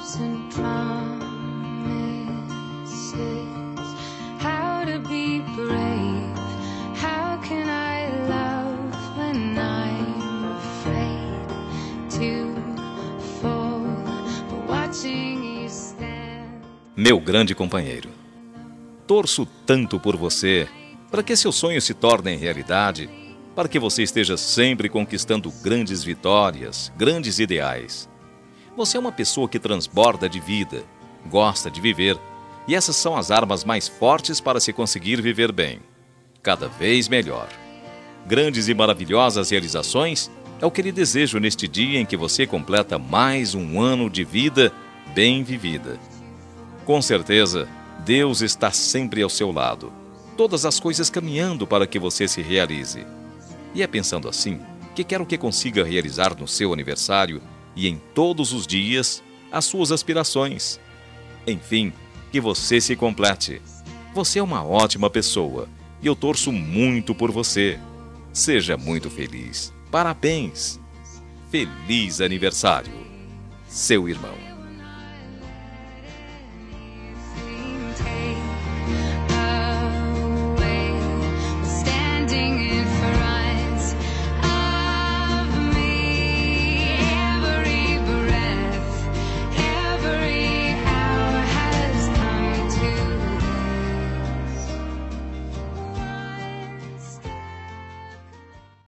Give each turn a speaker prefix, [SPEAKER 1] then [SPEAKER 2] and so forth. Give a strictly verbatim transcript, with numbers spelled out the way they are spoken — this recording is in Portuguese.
[SPEAKER 1] hopes and promises, how to be brave, how can I love when I'm afraid to fall, but watching you stand.
[SPEAKER 2] Meu grande companheiro, torço tanto por você, para que seus sonhos se tornem realidade, para que você esteja sempre conquistando grandes vitórias, grandes ideais. Você é uma pessoa que transborda de vida, gosta de viver, e essas são as armas mais fortes para se conseguir viver bem, cada vez melhor. Grandes e maravilhosas realizações é o que lhe desejo neste dia em que você completa mais um ano de vida bem vivida. Com certeza, Deus está sempre ao seu lado, todas as coisas caminhando para que você se realize. E é pensando assim que quero que consiga realizar no seu aniversário e em todos os dias as suas aspirações. Enfim, que você se complete. Você é uma ótima pessoa e eu torço muito por você. Seja muito feliz. Parabéns. Feliz aniversário. Seu irmão.